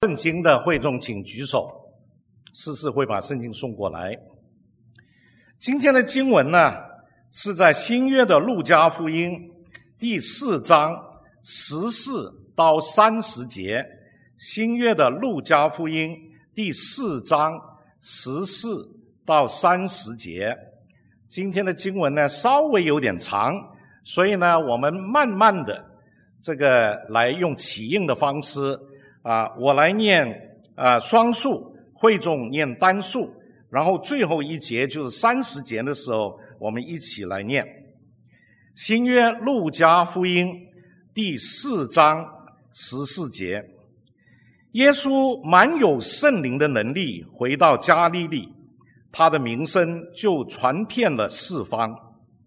圣经的会众请举手，诗诗会把圣经送过来。今天的经文呢，是在新约的路加福音第4章14到30节。新约的路加福音第4章14到30节。今天的经文呢稍微有点长，所以呢我们慢慢的来用起应的方式我来念双数，会众念单数，然后最后一节就是30节的时候我们一起来念。新约路加福音第4章14节，耶稣满有圣灵的能力回到加利利，他的名声就传遍了四方。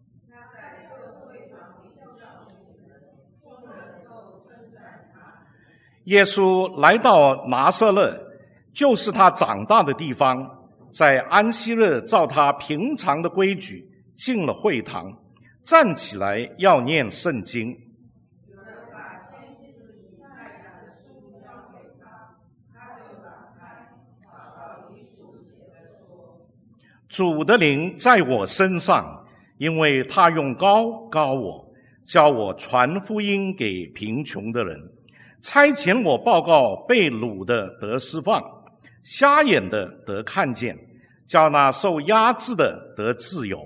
耶稣来到拿撒勒，就是他长大的地方，在安息日照他平常的规矩进了会堂，站起来要念圣经。主的灵在我身上，因为他用膏膏我，叫我传福音给贫穷的人，差遣我报告被掳的得释放，瞎眼的得看见，叫那受压制的得自由。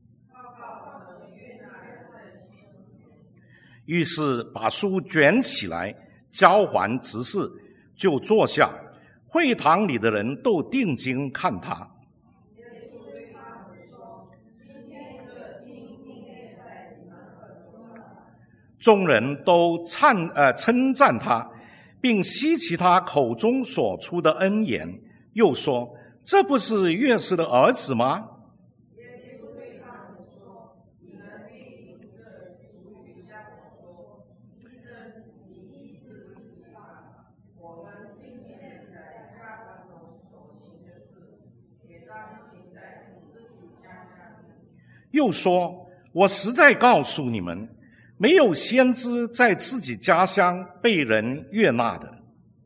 于是把书卷起来，交还执事，就坐下。会堂里的人都定睛看他。众人都称赞他，并希奇他口中所出的恩言，又说：这不是约瑟的儿子吗？又说：我实在告诉你们，没有先知在自己家乡被人悦纳的。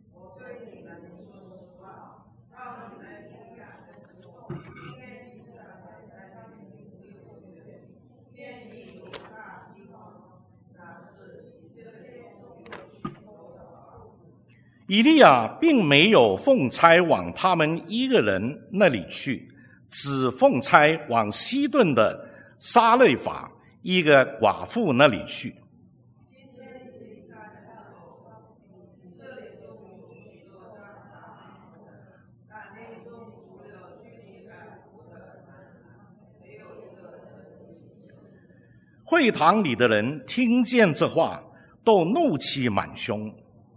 以利亚并没有奉差往他们一个人那里去，只奉差往西顿的撒勒法一个寡妇那里去。会堂里的人听见这话，都怒气满胸。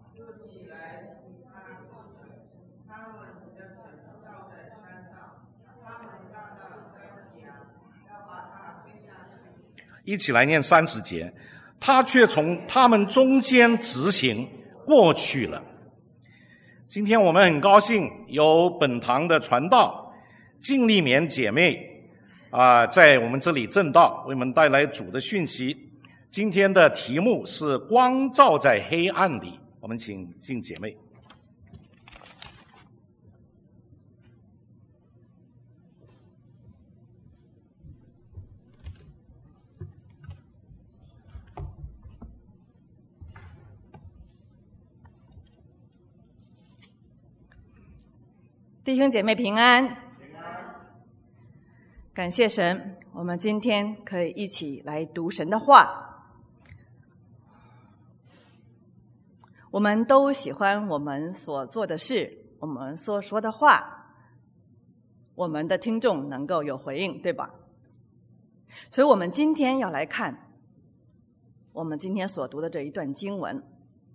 一起来念30节，他却从他们中间直行过去了。今天我们很高兴有本堂的传道净利勉姐妹在我们这里证道，为我们带来主的讯息。今天的题目是光照在黑暗里，我们请净姐妹。 弟兄姐妹平安，感谢神，我们今天可以一起来读神的话。我们都喜欢我们所做的事，我们所说的话，我们的听众能够有回应，对吧？所以我们今天要来看我们今天所读的这一段经文，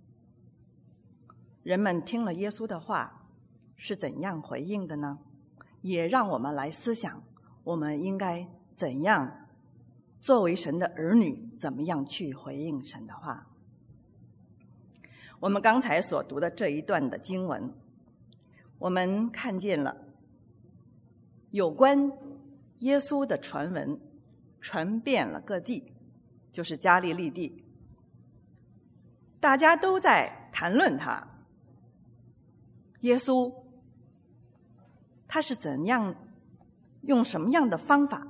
人们听了耶稣的话是怎样回应的呢？也让我们来思想，我们应该怎样作为神的儿女，怎么样去回应神的话。我们刚才所读的这一段的经文，我们看见了有关耶稣的传闻传遍了各地，就是加利利地，大家都在谈论他。 耶稣他是怎样用什么样的方法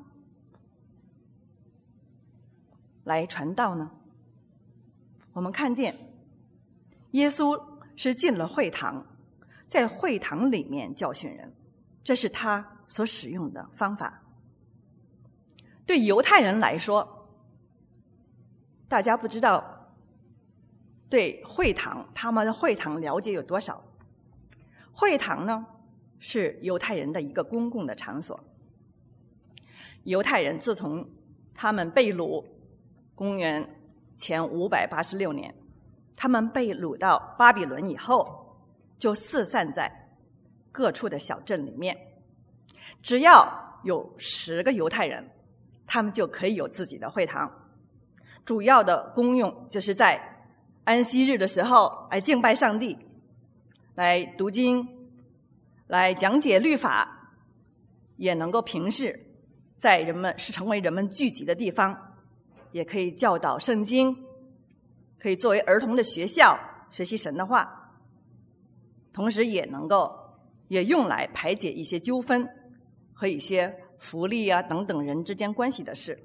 来传道呢？我们看见耶稣是进了会堂，在会堂里面教训人，这是他所使用的方法。对犹太人来说，大家不知道对会堂他们的会堂了解有多少。会堂呢，是犹太人的一个公共的场所。犹太人自从他们被掳，公元前586年，他们被掳到巴比伦以后，就四散在各处的小镇里面。只要有10个犹太人，他们就可以有自己的会堂。主要的功用就是在安息日的时候来敬拜上帝，来读经，来讲解律法，也能够平视在成为人们聚集的地方，也可以教导圣经，可以作为儿童的学校学习神的话，同时也用来排解一些纠纷和一些福利啊等等人之间关系的事。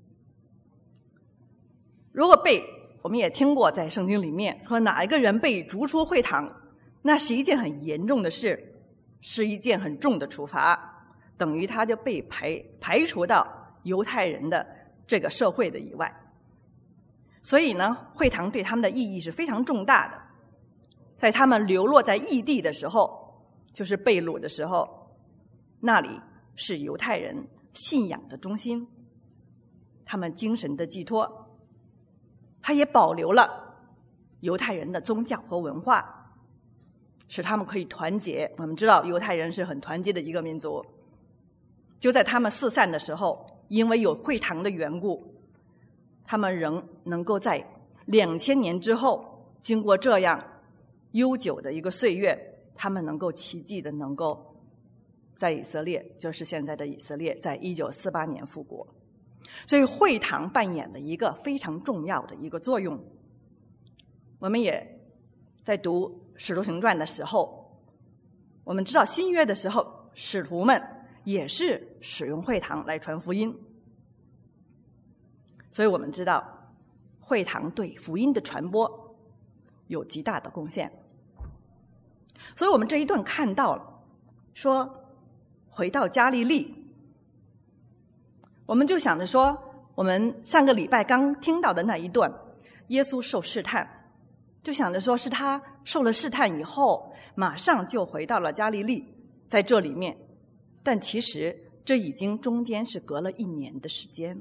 如果我们也听过在圣经里面说哪一个人被逐出会堂，那是一件很严重的事，是一件很重的处罚，等于他就被排除到犹太人的这个社会的以外。所以呢，会堂对他们的意义是非常重大的。在他们流落在异地的时候，就是被掳的时候，那里是犹太人信仰的中心，他们精神的寄托。他也保留了犹太人的宗教和文化，使他们可以团结。我们知道犹太人是很团结的一个民族。就在他们四散的时候，因为有会堂的缘故，他们仍能够在2000年之后，经过这样悠久的一个岁月，他们能够奇迹的能够在以色列，就是现在的以色列，在1948年复国。所以会堂扮演了一个非常重要的一个作用。我们也在读《使徒行传》的时候，我们知道新约的时候，使徒们也是使用会堂来传福音。所以我们知道会堂对福音的传播有极大的贡献。所以我们这一段看到了说回到加利利，我们就想着说，我们上个礼拜刚听到的那一段，耶稣受试探，就想着说是他受了试探以后，马上就回到了加利利，在这里面。但其实这已经中间是隔了1年的时间，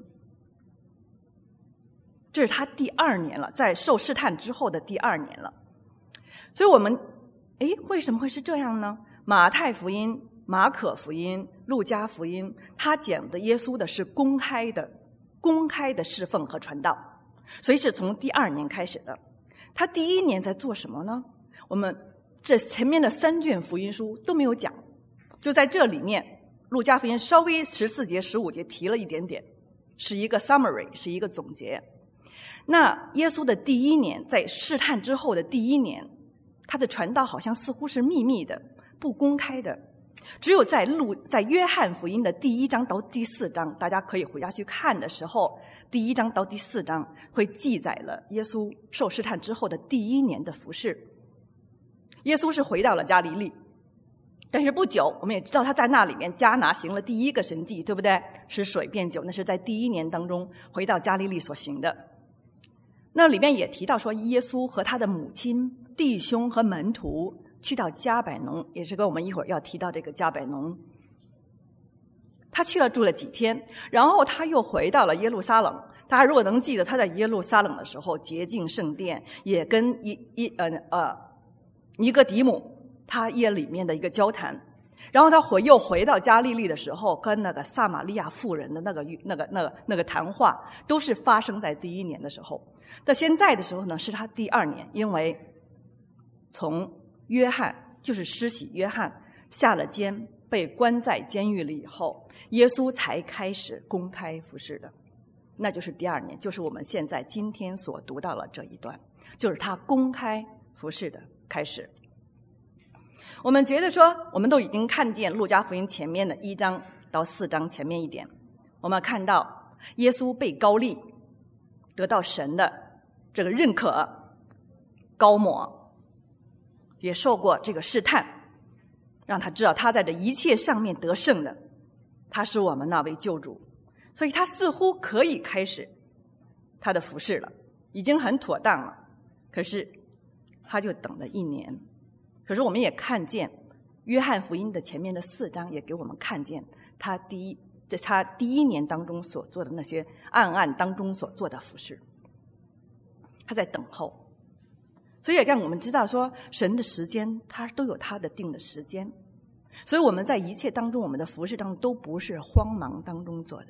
这是他第2年了，在受试探之后的第2年了。所以我们为什么会是这样呢？马太福音、马可福音、路加福音，他讲的耶稣的是公开的侍奉和传道，所以是从第2年开始的。他第1年在做什么呢？我们这前面的3卷福音书都没有讲，就在这里面，路加福音稍微14节、15节提了一点点，是一个 summary， 是一个总结。那耶稣的第1年，在试探之后的第1年，他的传道好像似乎是秘密的、不公开的。只有在约翰福音的第1章到第4章，大家可以回家去看的时候，第1章到第4章会记载了耶稣受试探之后的第1年的服事。耶稣是回到了加利利，但是不久我们也知道他在那里面迦拿行了第1个神迹，对不对？使水变酒，那是在第1年当中回到加利利所行的。那里面也提到说，耶稣和他的母亲、弟兄和门徒去到加百农，也是跟我们一会儿要提到这个加百农。他去了住了几天，然后他又回到了耶路撒冷。大家如果能记得，他在耶路撒冷的时候洁净圣殿，也跟尼哥底母他夜里面的一个交谈。然后他又回到加利利的时候，跟那个撒玛利亚妇人的那个谈话，都是发生在第1年的时候。到现在的时候呢，是他第2年，因为从约翰，就是施洗约翰下了监，被关在监狱里以后，耶稣才开始公开服事的，那就是第2年，就是我们现在今天所读到了这一段，就是他公开服事的开始。 我们觉得说，我们都已经看见路加福音前面的1章到4章前面一点，我们看到耶稣被膏立，得到神的这个认可、膏抹，也受过这个试探，让他知道他在这一切上面得胜的，他是我们那位救主，所以他似乎可以开始他的服事了，已经很妥当了。可是他就等了1年。可是我们也看见约翰福音的前面的4章也给我们看见他第一年当中所做的那些暗当中所做的服事，他在等候。所以也让我们知道说，神的时间他都有他的定的时间，所以我们在一切当中，我们的服事当中都不是慌忙当中做的，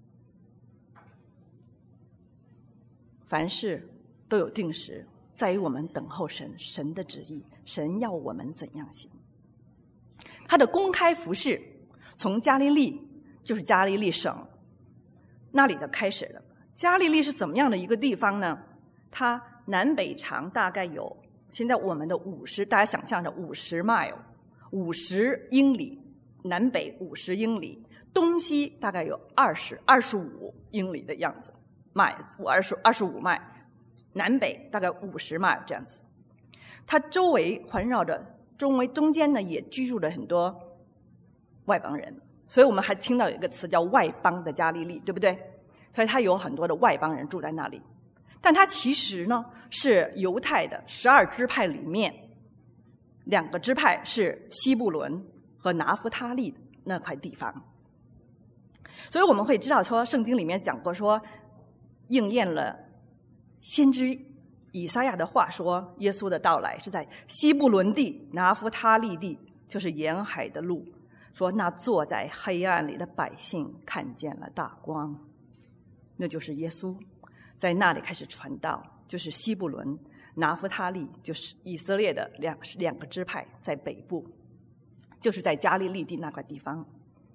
凡事都有定时，在于我们等候神的旨意，神要我们怎样行。他的公开服事从加利利，就是加利利省那里的开始的。加利利是怎么样的一个地方呢？它南北长大概有现在我们的大家想象着50 mile 50英里，南北50英里，东西大概有25英里的样子，25迈，南北大概50迈这样子。它周围环绕着，中间呢也居住了很多外邦人，所以我们还听到有一个词叫外邦的加利利，对不对？所以它有很多的外邦人住在那里。但它其实呢是犹太的12支派里面2个支派是西布伦和拿弗他利那块地方。所以我们会知道说，圣经里面讲过说，应验了先知以赛亚的话，说耶稣的到来是在西布伦地、拿弗他利地，就是沿海的路，说那坐在黑暗里的百姓看见了大光，那就是耶稣在那里开始传道，就是西布伦、拿弗他利，就是以色列的两个支派，在北部，就是在加利利地那块地方。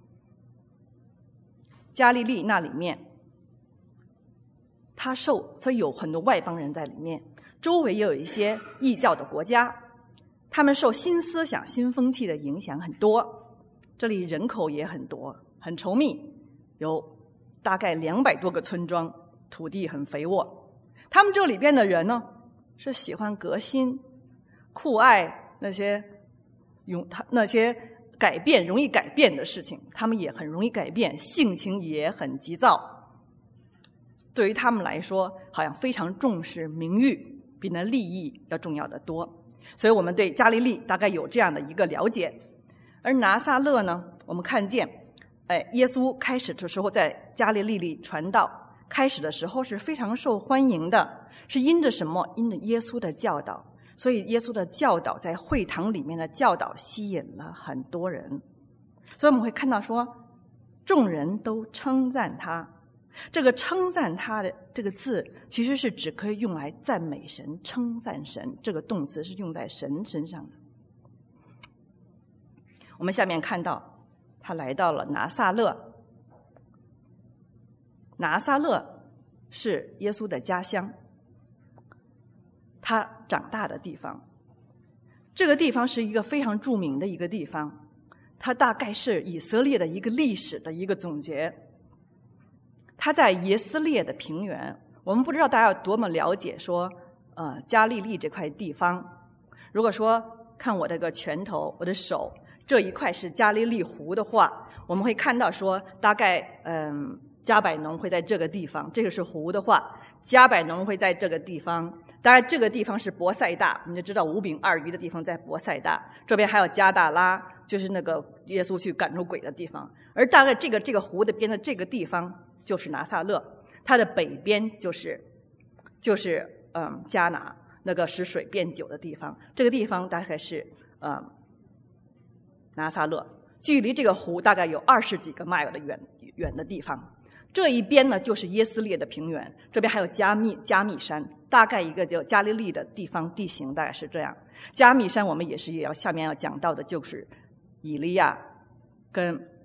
加利利那里面所以有很多外邦人在里面，周围也有一些异教的国家，他们受新思想、新风气的影响很多，这里人口也很多，很稠密，有大概200多个村庄，土地很肥沃。他们这里边的人呢，是喜欢革新、酷爱那些改变、容易改变的事情，他们也很容易改变，性情也很急躁。对于他们来说，好像非常重视名誉，比那利益要重要的多。所以我们对加利利大概有这样的一个了解。而拿撒勒呢，我们看见耶稣开始的时候在加利利里传道，开始的时候是非常受欢迎的，是因着什么？因着耶稣的教导。所以耶稣的教导在会堂里面的教导吸引了很多人，所以我们会看到说，众人都称赞他。这个称赞他的这个字其实是只可以用来赞美神、称赞神，这个动词是用在神身上的。我们下面看到他来到了拿撒勒，拿撒勒是耶稣的家乡，他长大的地方。这个地方是一个非常著名的一个地方，它大概是以色列的一个历史的一个总结。它在耶斯列的平原，我们不知道大家有多么了解说加利利这块地方。如果说看我这个拳头，我的手这一块是加利利湖的话，我们会看到说大概加百农会在这个地方，这个是湖的话，加百农会在这个地方。当然这个地方是伯赛大，我们就知道5饼2鱼的地方在伯赛大，这边还有加大拉，就是那个耶稣去赶出鬼的地方。而大概这个湖的边的这个地方就是拿撒勒，它的北边就是迦拿，那个使水变酒的地方。这个地方大概是拿撒勒，距离这个湖大概有20几个迈的远的地方。这一边呢就是耶斯列的平原，这边还有加密山，大概一个就加利利的地方地形大概是这样。加密山我们也要下面要讲到的，就是以利亚跟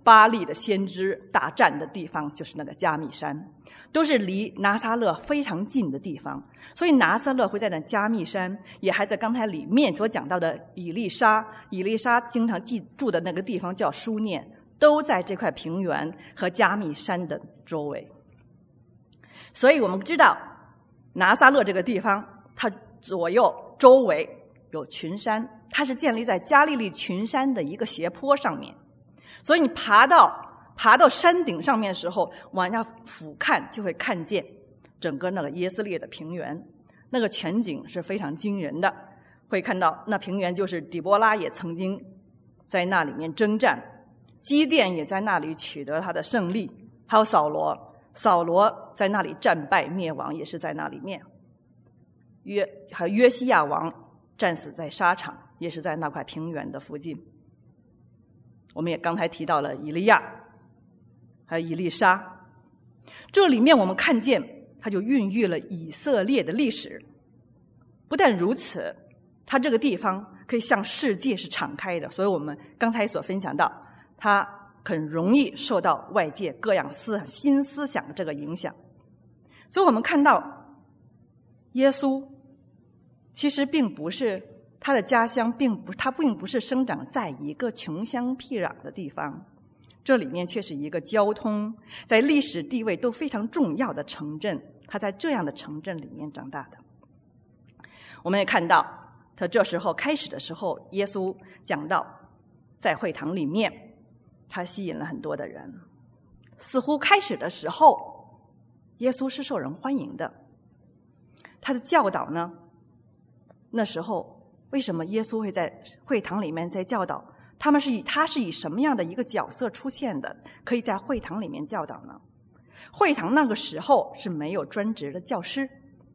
巴力的先知大战的地方就是那个加密山，都是离拿撒勒非常近的地方。所以拿撒勒会在那加密山，也还在刚才里面所讲到的以利沙经常住的那个地方叫书念，都在这块平原和加密山的周围。所以我们知道拿撒勒这个地方，它左右周围有群山，它是建立在加利利群山的一个斜坡上面。所以你爬到山顶上面的时候，往下俯瞰，就会看见整个那个耶斯列的平原，那个全景是非常惊人的。会看到那平原就是底波拉也曾经在那里面征战，基甸也在那里取得他的胜利，还有扫罗在那里战败灭亡，也是在那里面。还有约西亚王战死在沙场，也是在那块平原的附近。我们也刚才提到了以利亚，还有以利沙，这里面我们看见它就孕育了以色列的历史。不但如此，它这个地方可以向世界是敞开的，所以我们刚才所分享到，它很容易受到外界各样新思想的这个影响。所以我们看到耶稣其实并不是他的家乡，他并不是生长在一个穷乡僻壤的地方，这里面却是一个交通在历史地位都非常重要的城镇，他在这样的城镇里面长大的。我们也看到他这时候开始的时候，耶稣讲到在会堂里面他吸引了很多的人，似乎开始的时候耶稣是受人欢迎的。他的教导呢，那时候为什么耶稣会在会堂里面在教导？他是以什么样的一个角色出现的，可以在会堂里面教导呢？会堂那个时候是没有专职的教师，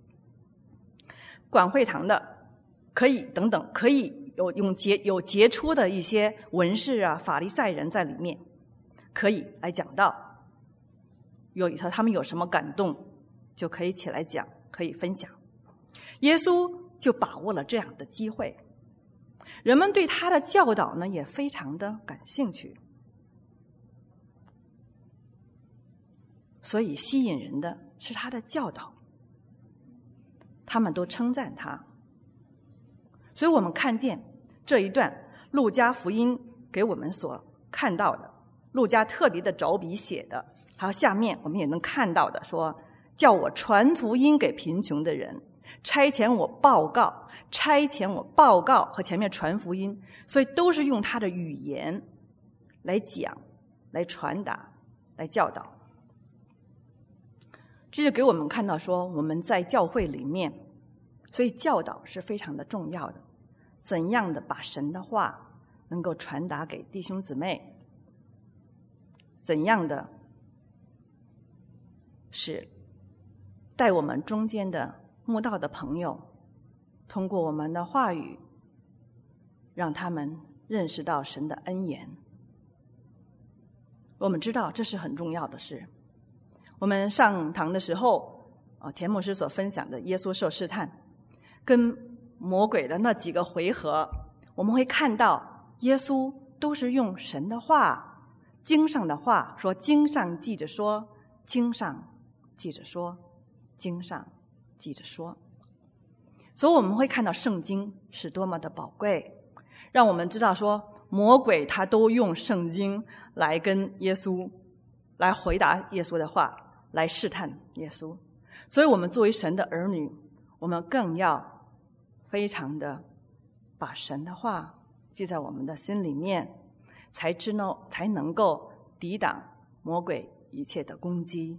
管会堂的可以有杰出的一些文士啊、法利赛人在里面，可以来讲道。他们有什么感动，就可以起来讲，可以分享。耶稣就把握了这样的机会，人们对他的教导呢也非常的感兴趣，所以吸引人的是他的教导，他们都称赞他。所以我们看见这一段路加福音给我们所看到的，路加特别的着笔写的，还有下面我们也能看到的，说叫我传福音给贫穷的人，差遣我报告和前面传福音，所以都是用他的语言来讲、来传达、来教导。这就给我们看到说，我们在教会里面，所以教导是非常的重要的。怎样的把神的话能够传达给弟兄姊妹，怎样的是带我们中间的慕道的朋友，通过我们的话语，让他们认识到神的恩言。我们知道这是很重要的事。我们上堂的时候，田牧师所分享的耶稣受试探，跟魔鬼的那几个回合，我们会看到耶稣都是用神的话、经上的话说，经上记着说，经上记着说，经上记着说。所以我们会看到圣经是多么的宝贵，让我们知道说魔鬼他都用圣经来跟耶稣来回答耶稣的话，来试探耶稣。所以我们作为神的儿女，我们更要非常的把神的话记在我们的心里面，才能够抵挡魔鬼一切的攻击。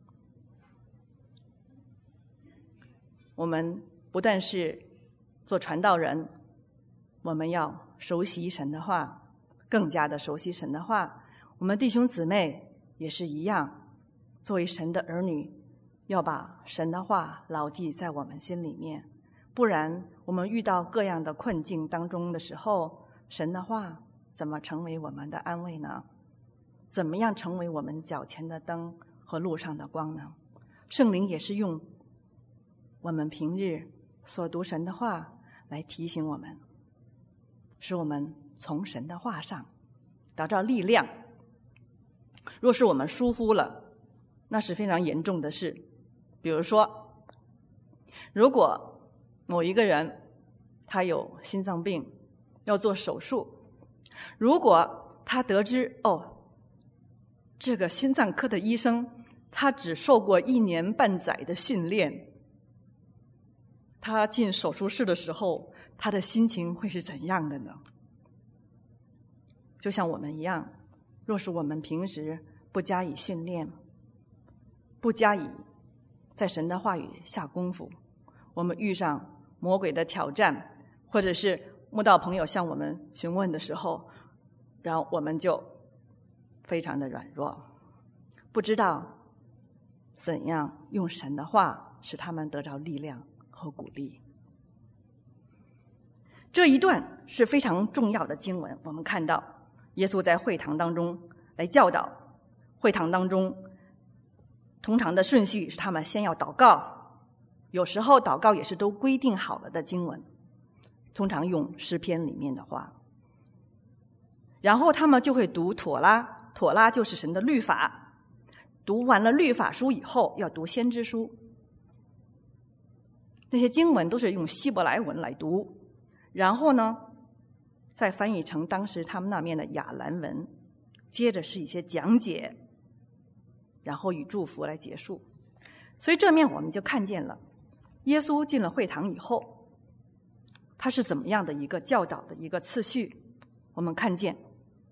我们不但是做传道人，我们要熟悉神的话，更加的熟悉神的话。我们弟兄姊妹也是一样，作为神的儿女，要把神的话牢记在我们心里面，不然我们遇到各样的困境当中的时候，神的话怎么成为我们的安慰呢？怎么样成为我们脚前的灯和路上的光呢？圣灵也是用我们平日所读神的话来提醒我们，使我们从神的话上得到力量， 若是我们疏忽了，那是非常严重的事。比如说，如果某一个人他有心脏病要做手术，如果他得知这个心脏科的医生他只受过1年半载的训练，他进手术室的时候他的心情会是怎样的呢？就像我们一样，若是我们平时不加以训练，不加以在神的话语下功夫，我们遇上魔鬼的挑战，或者是慕道朋友向我们询问的时候，然后我们就非常的软弱，不知道怎样用神的话使他们得着力量和鼓励。这一段是非常重要的经文，我们看到耶稣在会堂当中来教导。会堂当中通常的顺序是他们先要祷告，有时候祷告也是都规定好了的经文，通常用诗篇里面的话，然后他们就会读妥拉，妥拉就是神的律法，读完了律法书以后要读先知书，那些经文都是用希伯来文来读，然后呢再翻译成当时他们那边的亚兰文，接着是一些讲解，然后以祝福来结束。所以这面我们就看见了耶稣进了会堂以后他是怎么样的一个教导的一个次序。我们看见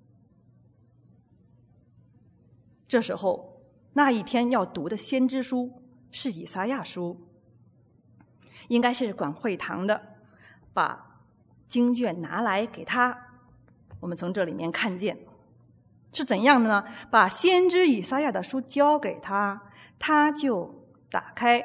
这时候那一天要读的先知书是以赛亚书，应该是管会堂的把经卷拿来给他。我们从这里面看见是怎样的呢？把先知以赛亚的书交给他，他就打开，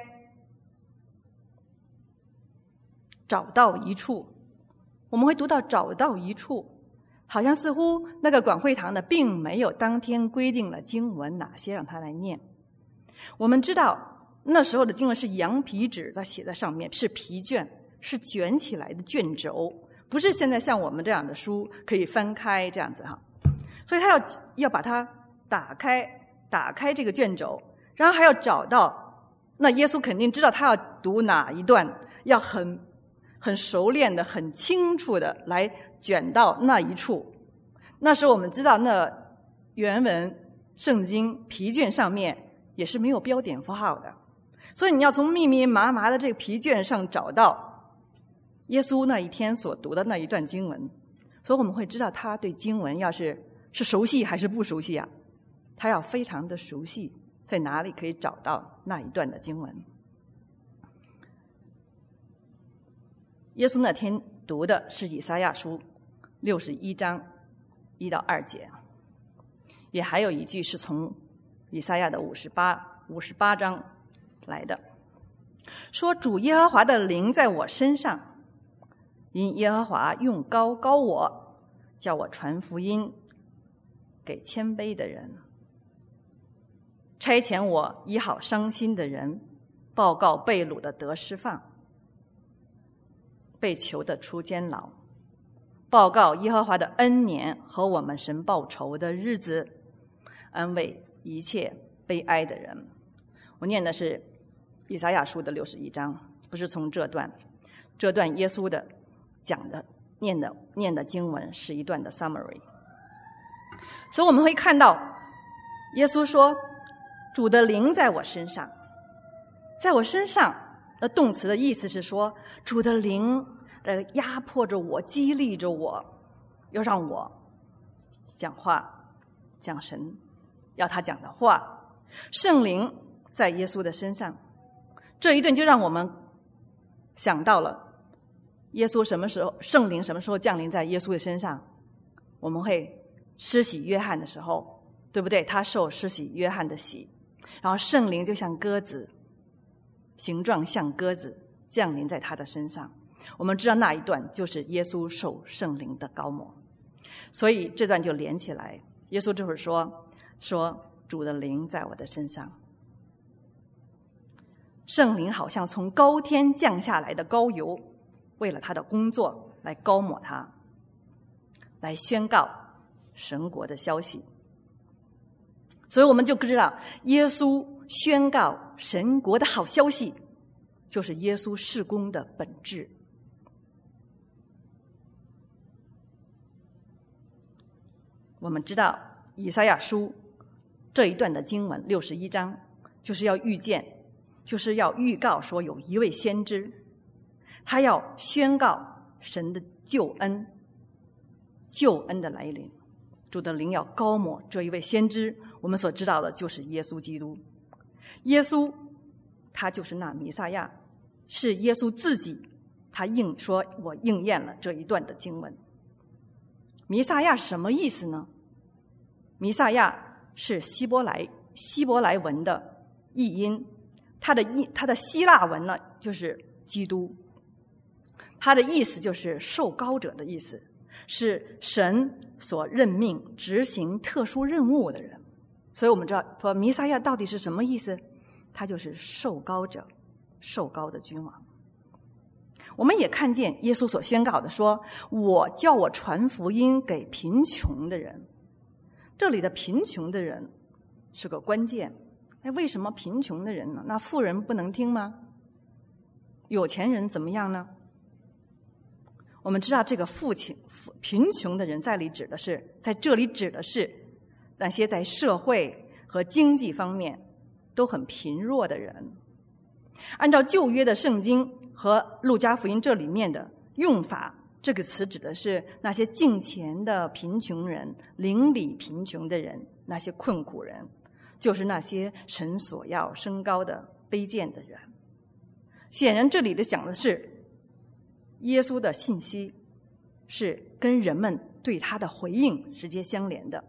找到一处。我们会读到找到一处，好像似乎那个管会堂的并没有当天规定了经文哪些让他来念。我们知道那时候的经文是羊皮纸在写在上面，是皮卷，是卷起来的卷轴，不是现在像我们这样的书可以翻开这样子哈。所以他要把它打开这个卷轴，然后还要找到，那耶稣肯定知道他要读哪一段，要很熟练的很清楚的来卷到那一处。那时候我们知道那原文圣经皮卷上面也是没有标点符号的，所以你要从密密麻麻的这个皮卷上找到耶稣那一天所读的那一段经文。所以我们会知道他对经文要是熟悉还是不熟悉啊？他要非常的熟悉在哪里可以找到那一段的经文。耶稣那天读的是以赛亚书61章1到2节，也还有一句是从以赛亚的58章来的，说主耶和华的灵在我身上，因耶和华用膏膏我，叫我传福音给谦卑的人，差遣我医好伤心的人，报告被掳的得释放，被囚的出监牢，报告耶和华的恩年和我们神报仇的日子，安慰一切悲哀的人。我念的是以赛亚书的61章，不是从这段耶稣的讲的念的经文是一段的 summary。 所以我们会看到耶稣说主的灵在我身上，在我身上的动词的意思是说主的灵压迫着我，激励着我，要让我讲话，讲神要他讲的话。圣灵在耶稣的身上，这一顿就让我们想到了耶稣什么时候，圣灵什么时候降临在耶稣的身上？我们会施洗约翰的时候，对不对？他受施洗约翰的洗，然后圣灵就像鸽子，形状像鸽子降临在他的身上。我们知道那一段就是耶稣受圣灵的膏抹，所以这段就连起来。耶稣就是说主的灵在我的身上，圣灵好像从高天降下来的膏油，为了他的工作来膏抹他，来宣告神国的消息。 所以我们就知道，耶稣宣告神国的好消息，就是耶稣事工的本质。我们知道以赛亚书这一段的经文61章，就是要预告说有一位先知，他要宣告神的救恩的来临，主的灵要高抹这一位先知。我们所知道的就是耶稣基督。耶稣他就是那弥撒亚，是耶稣自己，他说我应验了这一段的经文。弥撒亚是什么意思呢？弥撒亚是希伯来文的译音，它的希腊文呢就是基督，它的意思就是受膏者的意思，是神所任命执行特殊任务的人。所以我们知道说弥撒亚到底是什么意思，他就是受膏者，受膏的君王。我们也看见耶稣所宣告的说，我叫我传福音给贫穷的人。这里的贫穷的人是个关键。为什么贫穷的人呢？那富人不能听吗？有钱人怎么样呢？我们知道这个贫穷的人在这里指的是那些在社会和经济方面都很贫弱的人。按照旧约的圣经和路加福音这里面的用法，这个词指的是那些敬虔的贫穷人，邻里贫穷的人，那些困苦人，就是那些神所要升高的卑贱的人。显然这里的讲的是耶稣的信息是跟人们对他的回应直接相连的，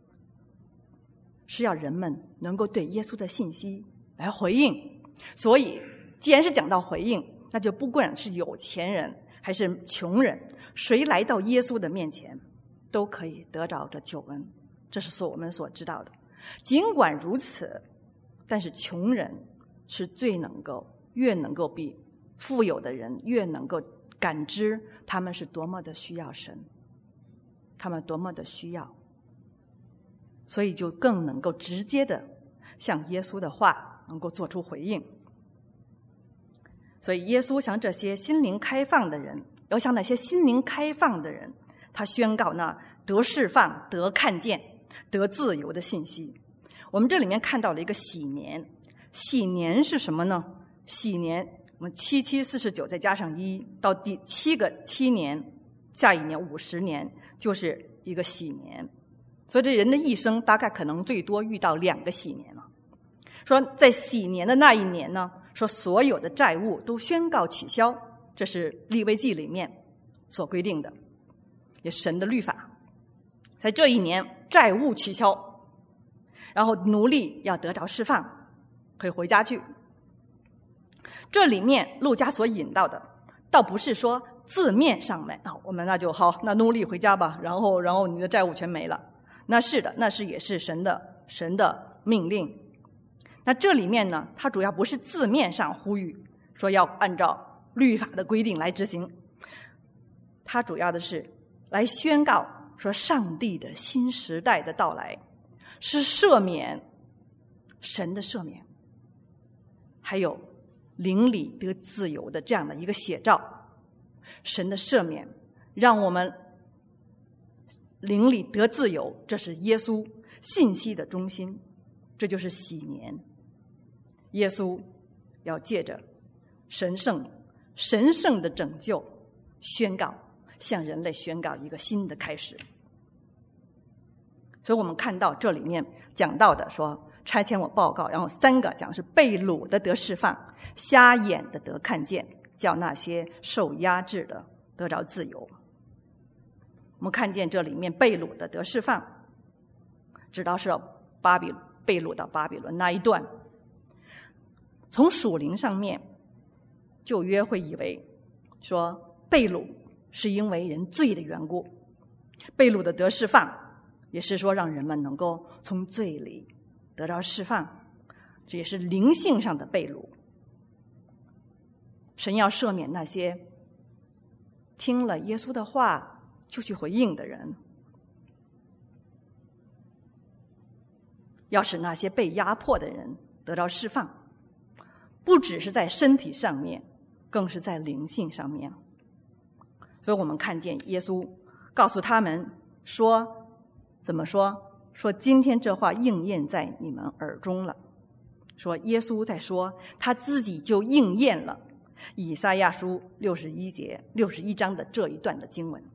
是要人们能够对耶稣的信息来回应。所以既然是讲到回应，那就不管是有钱人还是穷人，谁来到耶稣的面前都可以得着这救恩，这是我们所知道的。尽管如此，但是穷人是越能够比富有的人越能够感知他们是多么的需要神，他们多么的需要，所以就更能够直接的向耶稣的话能够做出回应。所以耶稣向这些心灵开放的人，要向那些心灵开放的人，他宣告那得释放、得看见、得自由的信息。我们这里面看到了一个喜年，喜年是什么呢？喜年我们7749再加上1，到第7年，下一年50年就是一个喜年。所以这人的一生大概可能最多遇到2个喜年了。说在喜年的那一年呢，说所有的债务都宣告取消，这是利未记里面所规定的，也是神的律法。在这一年债务取消，然后奴隶要得着释放，可以回家去。这里面路加所引到的倒不是说字面上面我们那就好，那奴隶回家吧，然后你的债务全没了。那是的，那是也是神的命令。那这里面呢，它主要不是字面上呼吁说要按照律法的规定来执行，它主要的是来宣告说上帝的新时代的到来，是赦免，神的赦免，还有灵里得自由的这样的一个写照。神的赦免让我们灵里得自由，这是耶稣信息的中心，这就是喜年。耶稣要借着神圣的拯救宣告，向人类宣告一个新的开始。所以我们看到这里面讲到的说差遣我报告，然后3个讲的是被掳的得释放，瞎眼的得看见，叫那些受压制的得着自由。我们看见这里面被掳的得释放，指到是被掳到巴比伦那一段。从属灵上面，旧约会以为说被掳是因为人罪的缘故，被掳的得释放也是说让人们能够从罪里得到释放，这也是灵性上的被掳。神要赦免那些听了耶稣的话就去回应的人。 要使那些被压迫的人得到释放，不只是在身体上面，更是在灵性上面。所以我们看见耶稣告诉他们说，怎么说？说今天这话应验在你们耳中了。说耶稣在说他自己就应验了以赛亚书61章的这一段的经文。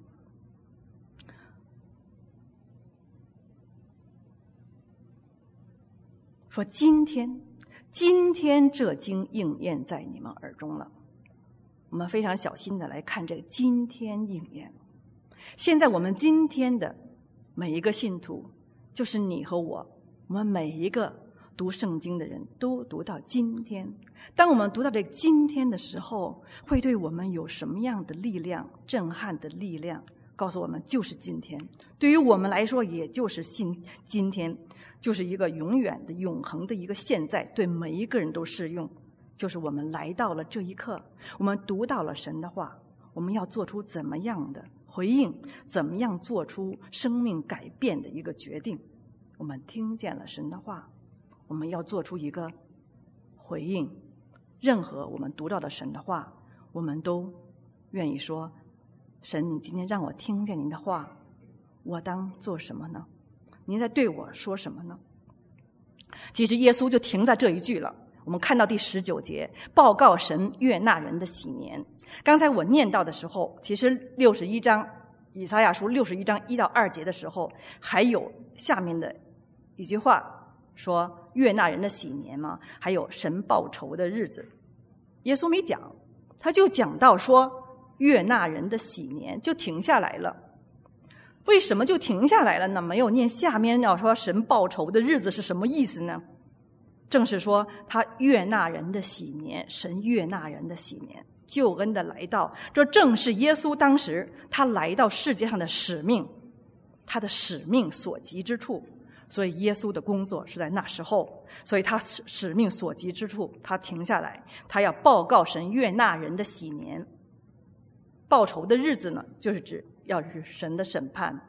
说今天这经应验在你们耳中了。我们非常小心的来看这个今天应验。现在我们今天的每一个信徒，就是你和我们每一个读圣经的人都读到今天。当我们读到这个今天的时候，会对我们有什么样的力量，震撼的力量，告诉我们就是今天。对于我们来说，也就是今天，就是一个永远的永恒的一个现在，对每一个人都适用。就是我们来到了这一刻，我们读到了神的话，我们要做出怎么样的回应，怎么样做出生命改变的一个决定。我们听见了神的话，我们要做出一个回应。任何我们读到的神的话，我们都愿意说，神，你今天让我听见您的话，我当做什么呢？您在对我说什么呢？其实耶稣就停在这一句了。我们看到第19节，报告神悦纳人的喜年。刚才我念到的时候，其实61章以赛亚书61章1到2节的时候，还有下面的一句话说悦纳人的喜年嘛，还有神报仇的日子。耶稣没讲，他就讲到说悦纳人的喜年，就停下来了。为什么就停下来了呢？没有念下面要说神报仇的日子是什么意思呢？正是说他悦纳人的喜年，神悦纳人的喜年，救恩的来到，这正是耶稣当时他来到世界上的使命，他的使命所及之处。所以耶稣的工作是在那时候，所以他使命所及之处，他停下来，他要报告神悦纳人的喜年。报仇的日子呢，就是指要是神的审判。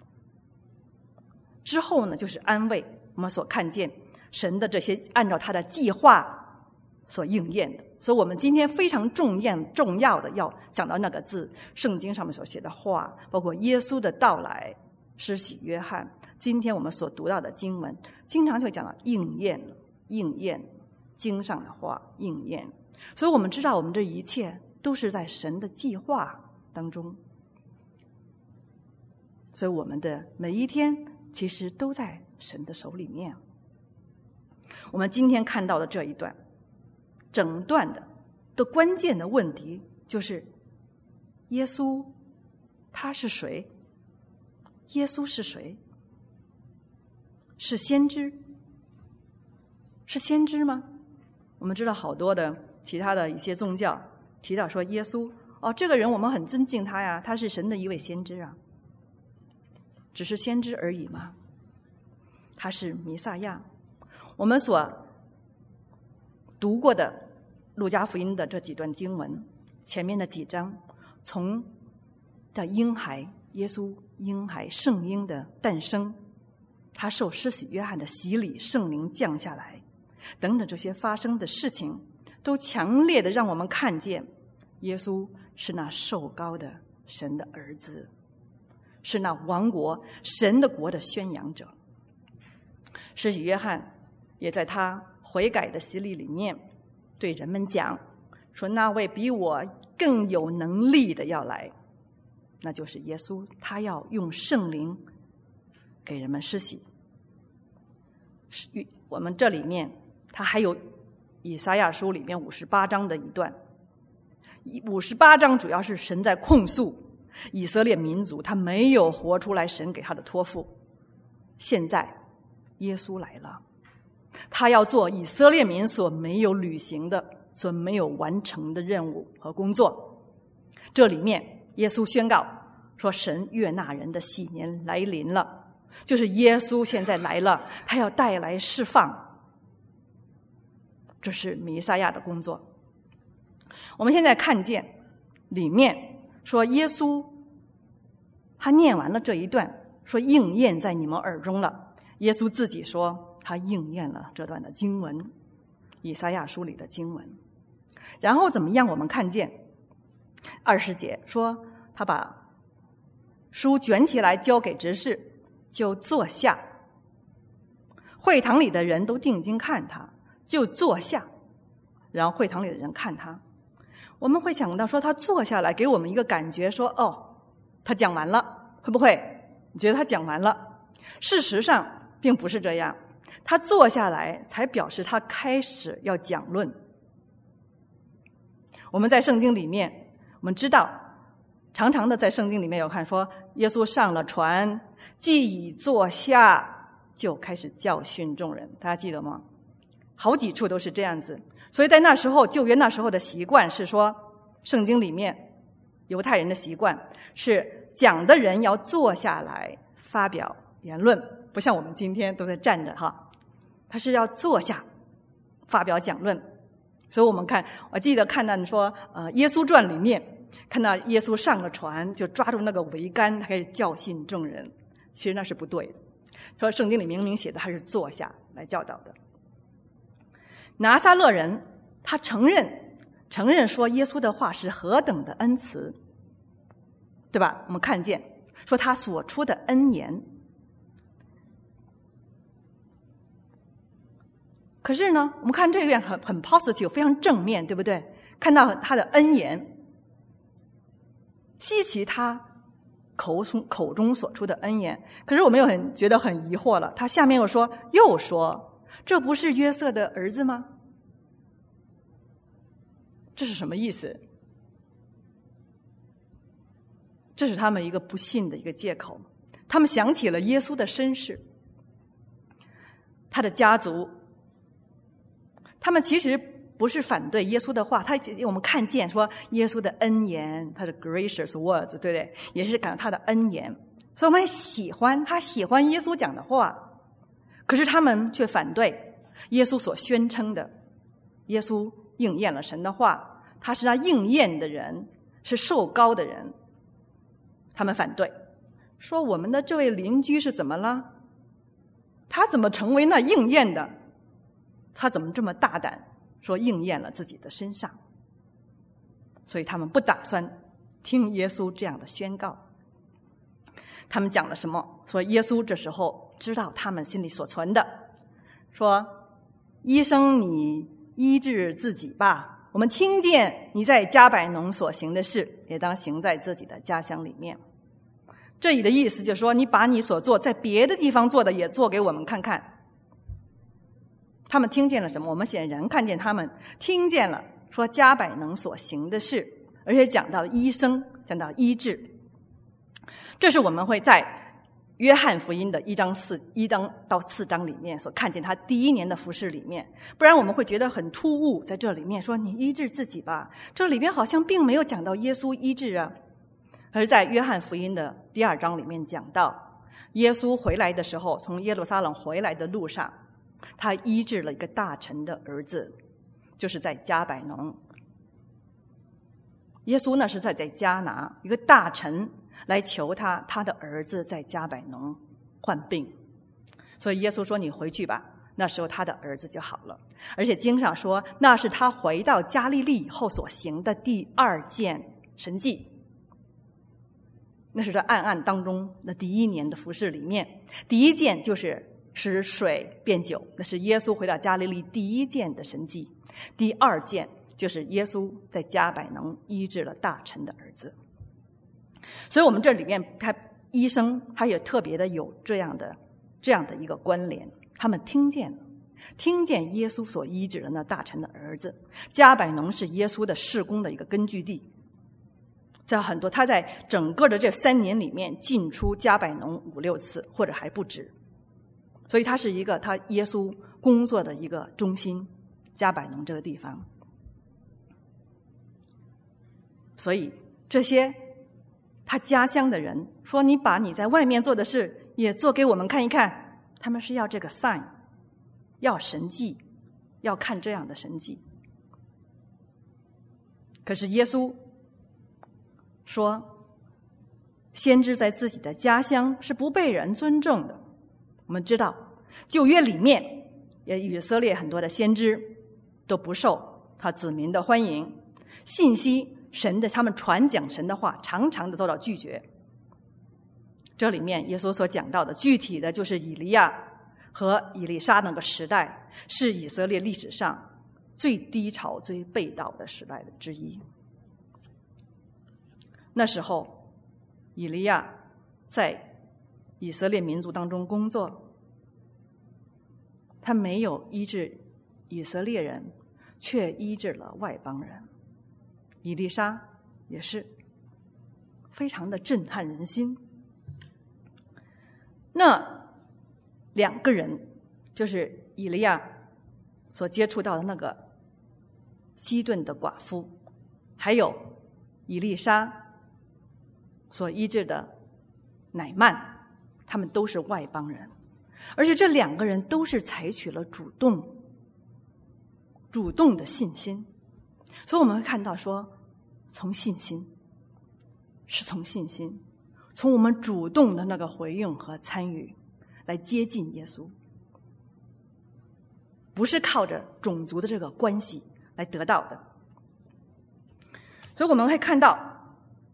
之后呢，就是安慰。我们所看见神的这些按照他的计划所应验的。所以我们今天非常重要的要想到那个字，圣经上面所写的话，包括耶稣的到来，施洗约翰，今天我们所读到的经文，经常就会讲到应验，经上的话应验。所以我们知道我们这一切都是在神的计划当中。所以我们的每一天其实都在神的手里面。我们今天看到的这一段，整段的关键的问题就是耶稣他是谁？耶稣是谁？是先知？是先知吗？我们知道好多的其他的一些宗教提到说耶稣，这个人我们很尊敬他呀，他是神的一位先知啊。只是先知而已吗？他是弥撒亚。我们所读过的路加福音的这几段经文，前面的几章，从的婴孩耶稣婴孩圣婴的诞生，他受施洗约翰的洗礼，圣灵降下来等等，这些发生的事情都强烈的让我们看见耶稣是那受膏的神的儿子，是那王国神的国的宣扬者。施洗约翰也在他悔改的洗礼里面对人们讲说，那位比我更有能力的要来，那就是耶稣，他要用圣灵给人们施洗。我们这里面他还有以赛亚书里面58章的一段，58章主要是神在控诉以色列民族他没有活出来神给他的托付。现在耶稣来了，他要做以色列民所没有履行的，所没有完成的任务和工作。这里面耶稣宣告说，神悦纳人的喜年来临了，就是耶稣现在来了，他要带来释放，这是弥撒亚的工作。我们现在看见里面说耶稣他念完了这一段，说应验在你们耳中了。耶稣自己说， 他应验了这段的经文，以赛亚书里的经文。然后怎么样？我们看见20节说，他把书卷起来交给执事，就坐下。会堂里的人都定睛看他，就坐下。然后会堂里的人看他，我们会想到说，他坐下来给我们一个感觉说，哦，他讲完了，会不会？你觉得他讲完了？事实上并不是这样，他坐下来才表示他开始要讲论。我们在圣经里面，我们知道常常的在圣经里面有看说，耶稣上了船，既已坐下，就开始教训众人，大家记得吗？好几处都是这样子。所以在那时候，旧约那时候的习惯是说，圣经里面犹太人的习惯是讲的人要坐下来发表言论，不像我们今天都在站着哈，他是要坐下发表讲论。所以我们看，我记得看到你说耶稣传里面看到耶稣上了船，就抓住那个桅杆开始教训众人，其实那是不对的。说圣经里明明写的他是坐下来教导的。拿撒勒人他承认说耶稣的话是何等的恩慈，对吧？我们看见说他所出的恩言。可是呢，我们看这边很 positive， 非常正面，对不对？看到他的恩言，稀奇他口中所出的恩言。可是我们又觉得很疑惑了，他下面又说，这不是约瑟的儿子吗？这是什么意思？这是他们一个不信的一个借口。他们想起了耶稣的身世，他的家族。他们其实不是反对耶稣的话，我们看见说耶稣的恩言，他的 gracious words， 对不对？也是感到他的恩言，所以我们喜欢耶稣讲的话。可是他们却反对耶稣所宣称的，耶稣应验了神的话，他是那应验的人，是受膏的人。他们反对，说我们的这位邻居是怎么了？他怎么成为那应验的？他怎么这么大胆说应验了自己的身上？所以他们不打算听耶稣这样的宣告。他们讲了什么？说耶稣这时候知道他们心里所存的，说医生，你医治自己吧，我们听见你在加百农所行的事，也当行在自己的家乡里面。这里的意思就是说，你把你所做在别的地方做的也做给我们看看。他们听见了什么？我们显然看见他们听见了说加百农所行的事，而且讲到医生，讲到医治。这是我们会在约翰福音的1章到4章里面所看见他第1年的服事里面。不然我们会觉得很突兀，在这里面说你医治自己吧，这里面好像并没有讲到耶稣医治啊。而在约翰福音的第2章里面讲到，耶稣回来的时候，从耶路撒冷回来的路上，他医治了一个大臣的儿子，就是在加百农。耶稣呢是在迦拿，一个大臣来求他的儿子在加百农患病，所以耶稣说你回去吧，那时候他的儿子就好了。而且经上说那是他回到加利利以后所行的第2件神迹，那是在暗当中的第1年的服事里面，第1件就是使水变酒，那是耶稣回到加利利第1件的神迹。第2件就是耶稣在加百农医治了大臣的儿子。所以我们这里面医生他也特别的有这样的一个关联，他们听见耶稣所医治的那大臣的儿子。加百农是耶稣的事工的一个根据地，在很多他在整个的这3年里面进出加百农5-6次，或者还不止。所以它是一个他耶稣工作的一个中心，加百农这个地方。所以这些他家乡的人说你把你在外面做的事也做给我们看一看，他们是要这个 sign， 要神迹，要看这样的神迹。可是耶稣说先知在自己的家乡是不被人尊重的。我们知道旧约里面也以色列很多的先知都不受他子民的欢迎，信息神的他们传讲神的话常常的遭到拒绝。这里面耶稣所讲到的具体的就是以利亚和以利沙那个时代，是以色列历史上最低潮最背道的时代之一。那时候以利亚在以色列民族当中工作，他没有医治以色列人，却医治了外邦人。以利沙也是非常的震撼人心。那两个人就是以利亚所接触到的那个西顿的寡妇，还有以利沙所医治的乃曼，他们都是外邦人，而且这两个人都是采取了主动的信心。所以我们会看到说，从信心，从我们主动的那个回应和参与来接近耶稣，不是靠着种族的这个关系来得到的。所以我们会看到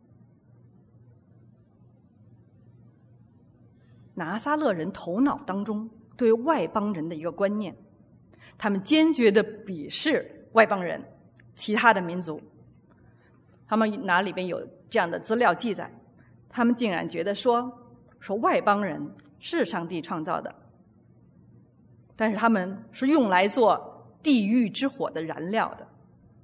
拿撒勒人头脑当中对外邦人的一个观念，他们坚决的鄙视外邦人，其他的民族。他们哪里边有这样的资料记载，他们竟然觉得说外邦人是上帝创造的，但是他们是用来做地狱之火的燃料的。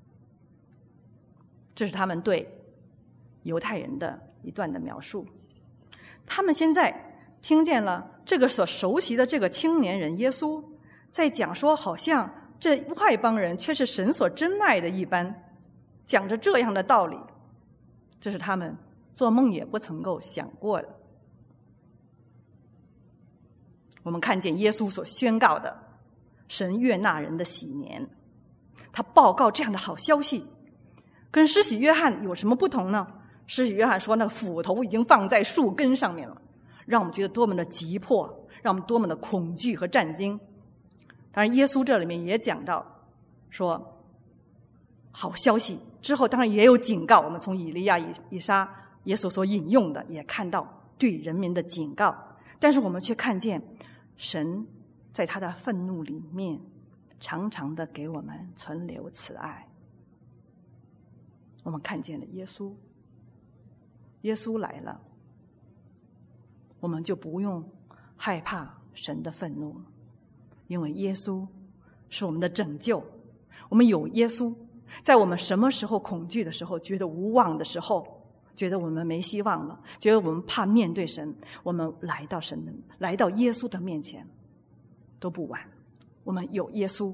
这是他们对犹太人的一段的描述。他们现在听见了这个所熟悉的这个青年人耶稣在讲说，好像这外邦人却是神所珍爱的一般，讲着这样的道理，这是他们做梦也不曾够想过的。我们看见耶稣所宣告的神悦纳人的喜年，他报告这样的好消息，跟施洗约翰有什么不同呢？施洗约翰说那个斧头已经放在树根上面了，让我们觉得多么的急迫，让我们多么的恐惧和战惊。当然耶稣这里面也讲到说好消息之后，当然也有警告。我们从以利亚以沙耶稣所引用的也看到对人民的警告，但是我们却看见神在他的愤怒里面常常的给我们存留慈爱。我们看见了耶稣，耶稣来了，我们就不用害怕神的愤怒，因为耶稣是我们的拯救。我们有耶稣，在我们什么时候恐惧的时候，觉得无望的时候，觉得我们没希望了，觉得我们怕面对神，我们来到耶稣的面前都不晚。我们有耶稣，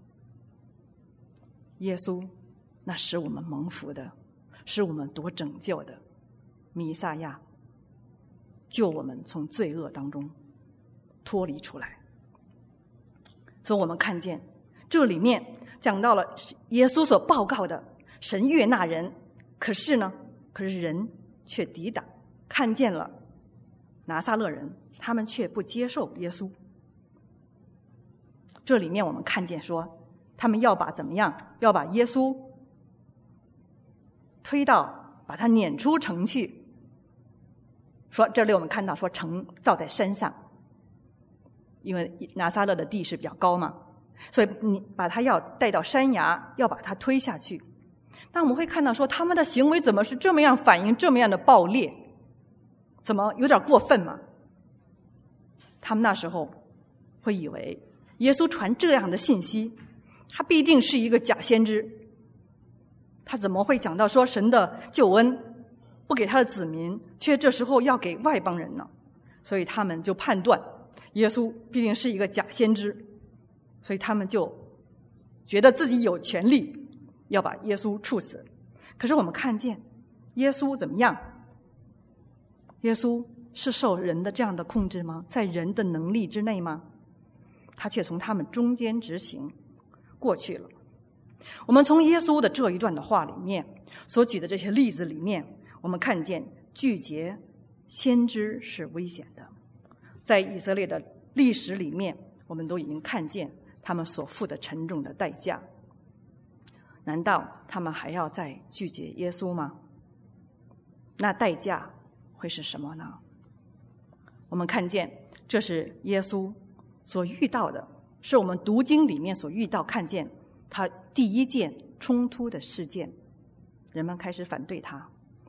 耶稣那使我们蒙福的，使我们得拯救的弥撒亚，救我们从罪恶当中脱离出来。所以我们看见这里面讲到了耶稣所报告的神悦纳人，可是人却抵挡，看见了拿撒勒人，他们却不接受耶稣。这里面我们看见说，他们要把怎么样？要把耶稣把他撵出城去。说这里我们看到说城造在山上，因为拿撒勒的地势比较高嘛，所以你把他要带到山崖，要把他推下去。那我们会看到说，他们的行为怎么是这么样反应这么样的暴烈，怎么有点过分嘛？他们那时候会以为耶稣传这样的信息，他必定是一个假先知，他怎么会讲到说神的救恩不给他的子民，却这时候要给外邦人呢？所以他们就判断耶稣必定是一个假先知，所以他们就觉得自己有权利要把耶稣处死。可是我们看见耶稣怎么样？耶稣是受人的这样的控制吗？在人的能力之内吗？他却从他们中间直行过去了。我们从耶稣的这一段的话里面所举的这些例子里面，我们看见拒绝先知是危险的。在以色列的历史里面，我们都已经看见他们所付的沉重的代价。难道他们还要再拒绝耶稣吗？那代价会是什么呢？我们看见这是耶稣所遇到的，是我们读经里面所遇到看见他第一件冲突的事件，人们开始反对他。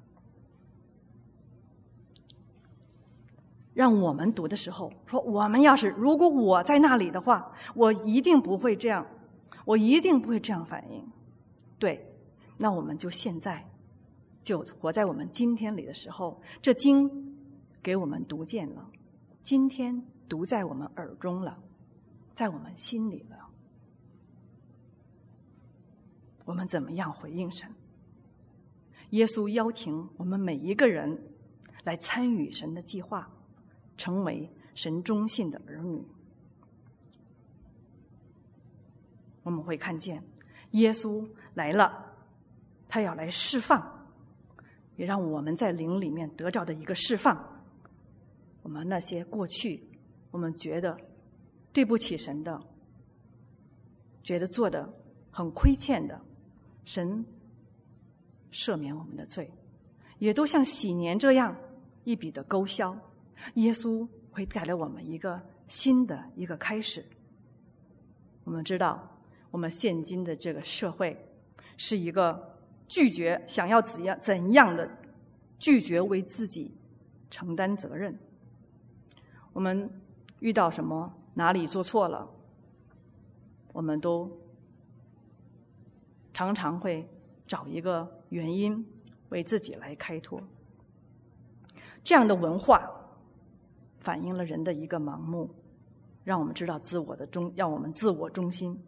让我们读的时候说，如果我在那里的话，我一定不会这样，我一定不会这样反应。对，那我们就现在就活在我们今天里的时候，这经给我们读见了，今天读在我们耳中了，在我们心里了。我们怎么样回应神？耶稣邀请我们每一个人来参与神的计划，成为神忠信的儿女。我们会看见耶稣来了，他要来释放，也让我们在灵里面得到的一个释放。我们那些过去我们觉得对不起神的，觉得做的很亏欠的，神赦免我们的罪，也都像洗年这样一笔的勾销。耶稣会带来我们一个新的一个开始。我们知道我们现今的这个社会是一个拒绝想要怎样的拒绝为自己承担责任。我们遇到什么，哪里做错了，我们都常常会找一个原因为自己来开脱。这样的文化反映了人的一个盲目，让我们知道让我们自我中心。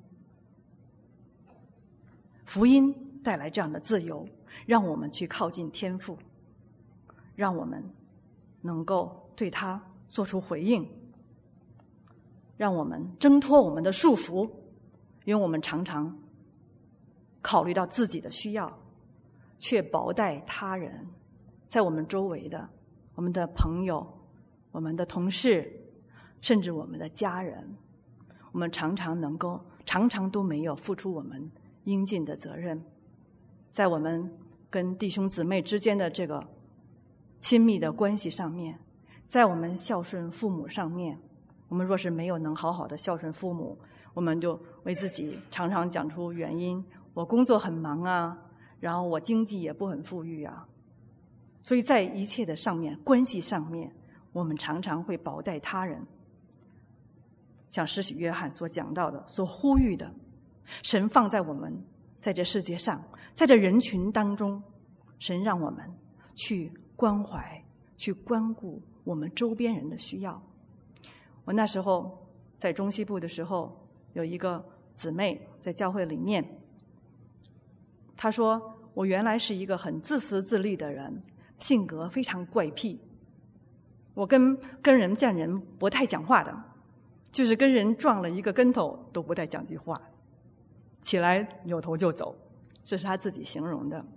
福音带来这样的自由，让我们去靠近天父，让我们能够对他做出回应，让我们挣脱我们的束缚，因为我们常常考虑到自己的需要，却薄待他人，在我们周围的我们的朋友、我们的同事，甚至我们的家人，我们常常都没有付出我们应尽的责任。在我们跟弟兄姊妹之间的这个亲密的关系上面，在我们孝顺父母上面，我们若是没有能好好的孝顺父母，我们就为自己常常讲出原因，我工作很忙啊，然后我经济也不很富裕啊。所以在一切的上面，关系上面，我们常常会薄待他人。像施洗约翰所讲到的，所呼吁的，神放在我们在这世界上，在这人群当中，神让我们去关怀，去关顾我们周边人的需要。我那时候在中西部的时候，有一个姊妹在教会里面，她说我原来是一个很自私自利的人，性格非常怪癖，我跟人见人不太讲话的，就是跟人撞了一个跟头都不带讲句话，起来扭头就走，这是他自己形容的。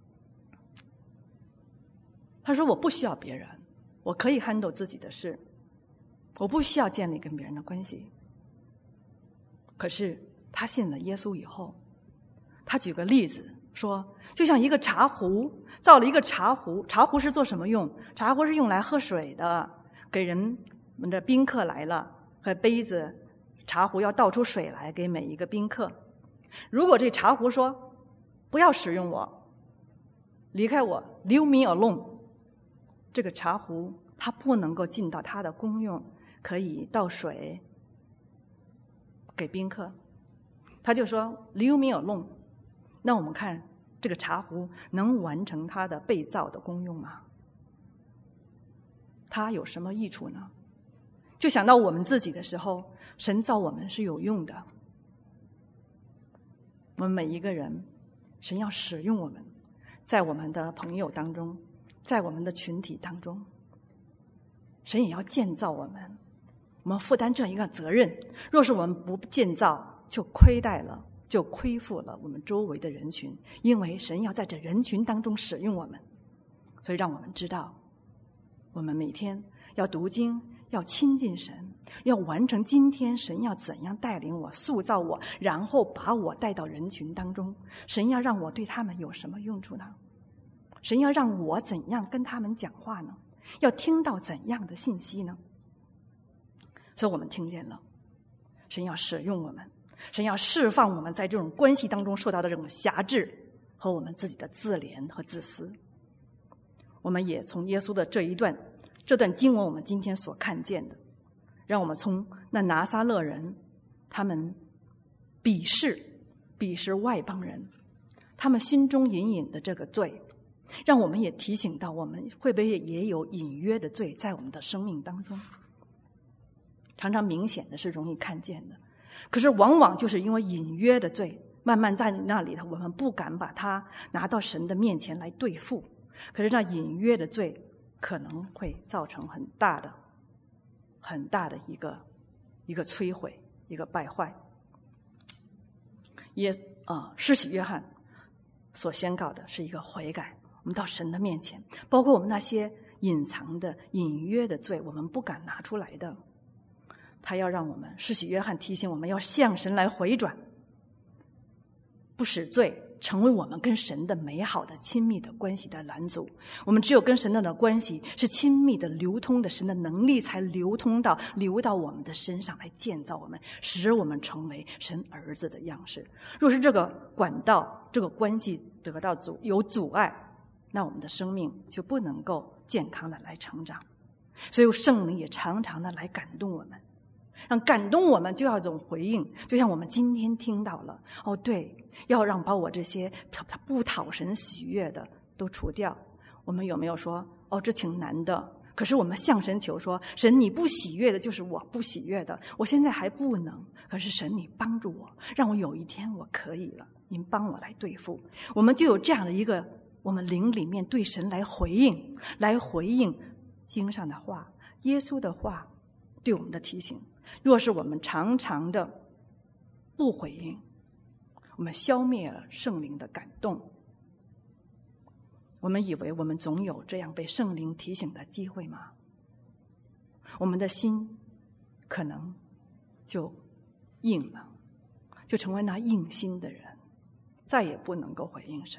他说我不需要别人，我可以 handle 自己的事，我不需要建立跟别人的关系。可是他信了耶稣以后，他举个例子说，就像一个茶壶，造了一个茶壶，茶壶是做什么用？茶壶是用来喝水的，给人们的宾客来了，和杯子茶壶要倒出水来给每一个宾客。如果这茶壶说不要使用我，离开我 leave me alone， 这个茶壶它不能够尽到它的功用，可以倒水给宾客，他就说 leave me alone。 那我们看这个茶壶能完成它的被造的功用吗？它有什么益处呢？就想到我们自己的时候，神造我们是有用的，我们每一个人，神要使用我们，在我们的朋友当中，在我们的群体当中，神也要建造我们，我们负担这一个责任。若是我们不建造，就亏待了，就亏负了我们周围的人群，因为神要在这人群当中使用我们。所以让我们知道，我们每天要读经，要亲近神， 要完成今天神要怎样带领我、塑造我，然后把我带到人群当中。神要让我对他们有什么用处呢？神要让我怎样跟他们讲话呢？要听到怎样的信息呢？所以我们听见了，神要使用我们，神要释放我们在这种关系当中受到的这种辖制和我们自己的自怜和自私。我们也从耶稣的这段经文，我们今天所看见的，让我们从那拿撒勒人他们鄙视外邦人，他们心中隐隐的这个罪，让我们也提醒到我们会不会也有隐约的罪在我们的生命当中。常常明显的是容易看见的，可是往往就是因为隐约的罪慢慢在那里头，我们不敢把它拿到神的面前来对付，可是那隐约的罪可能会造成很大的一个摧毁，一个败坏。施洗约翰所宣告的是一个悔改，我们到神的面前，包括我们那些隐藏的隐约的罪，我们不敢拿出来的，他要让我们，施洗约翰提醒我们要向神来回转，不使罪成为我们跟神的美好的亲密的关系的拦阻。我们只有跟神的关系是亲密的流通的，神的能力才流到我们的身上，来建造我们，使我们成为神儿子的样式。若是这个管道这个关系得到有阻碍，那我们的生命就不能够健康的来成长。所以圣灵也常常的来感动我们，让感动我们就要有种回应，就像我们今天听到了，对，要让把我这些他不讨神喜悦的都除掉。我们有没有说这挺难的，可是我们向神求说，神你不喜悦的就是我不喜悦的，我现在还不能，可是神你帮助我，让我有一天我可以了，您帮我来对付。我们就有这样的一个我们灵里面对神来回应经上的话，耶稣的话对我们的提醒。若是我们常常的不回应，我们消灭了圣灵的感动，我们以为我们总有这样被圣灵提醒的机会吗？我们的心可能就硬了，就成为那硬心的人，再也不能够回应神。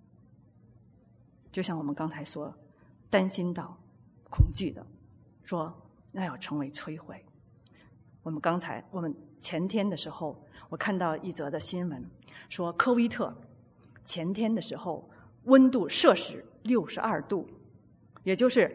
就像我们刚才说，担心到恐惧的说那要成为摧毁。我们前天的时候，我看到一则的新闻，说科威特前天的时候温度摄氏62度，也就是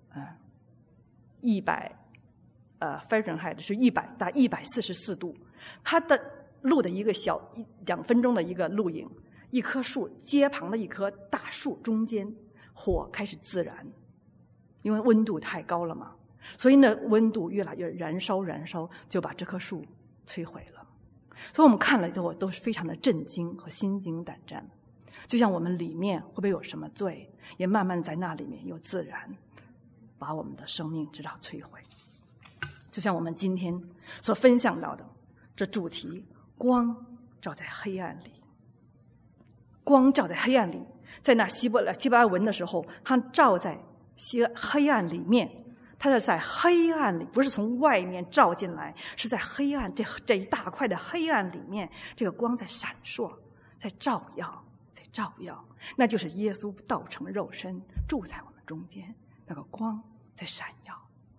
Fahrenheit 是大144度。他的录的一个2分钟的一个录影，一棵树街旁的一棵大树中间火开始自燃，因为温度太高了嘛，所以呢温度越来越燃烧，就把这棵树摧毁了。所以我们看了都是非常的震惊和心惊胆战，就像我们里面会不会有什么罪，也慢慢在那里面又自燃，把我们的生命直到摧毁。就像我们今天所分享到的这主题，光照在黑暗里。光照在黑暗里，在那希伯来文的时候，它照在黑暗里面，它是在黑暗里，不是从外面照进来，是在黑暗这一大块的黑暗里面，这个光在闪烁，在照耀，那就是耶稣道成肉身住在我们中间，那个光在闪耀。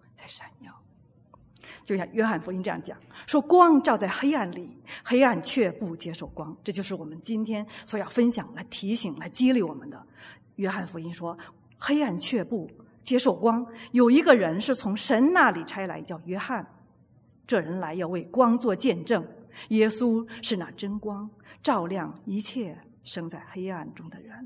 就像约翰福音这样讲，说光照在黑暗里，黑暗却不接受光。这就是我们今天所要分享、来提醒、来激励我们的。约翰福音说，黑暗却不接受光。有一个人是从神那里差来，叫约翰。这人来要为光做见证。耶稣是那真光，照亮一切生在黑暗中的人。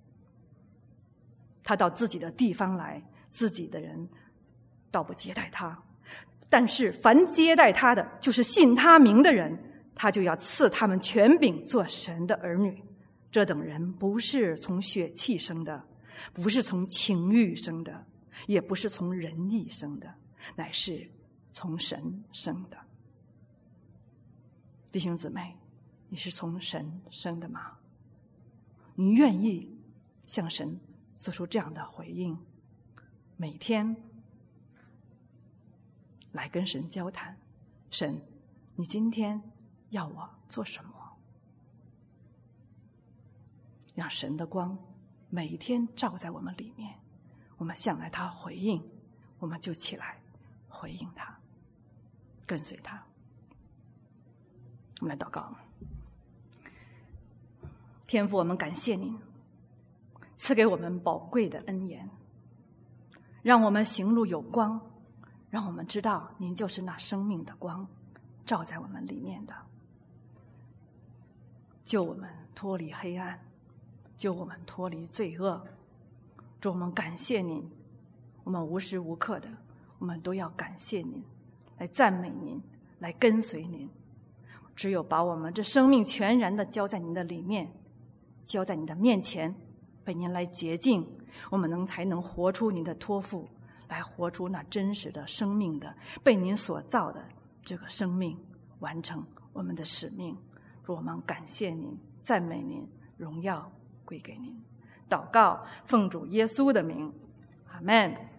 他到自己的地方来，自己的人倒不接待他。但是凡接待他的，就是信他名的人，他就要赐他们权柄做神的儿女。这等人不是从血气生的，不是从情欲生的，也不是从人意生的，乃是从神生的。弟兄姊妹，你是从神生的吗？你愿意向神做出这样的回应？每天来跟神交谈。神，你今天要我做什么？让神的光每一天照在我们里面，我们向来他回应，我们就起来回应他，跟随他。我们来祷告。天父，我们感谢您赐给我们宝贵的恩言，让我们行路有光，让我们知道您就是那生命的光，照在我们里面的，救我们脱离黑暗，救我们脱离罪恶。主，我们感谢您，我们无时无刻的我们都要感谢您，来赞美您，来跟随您。只有把我们这生命全然的交在您的里面，交在你的面前，被您来洁净，我们才能活出您的托付，来活出那真实的生命的被您所造的这个生命，完成我们的使命。主，我们感谢您，赞美您，荣耀归给您。祷告奉主耶稣的名，阿们。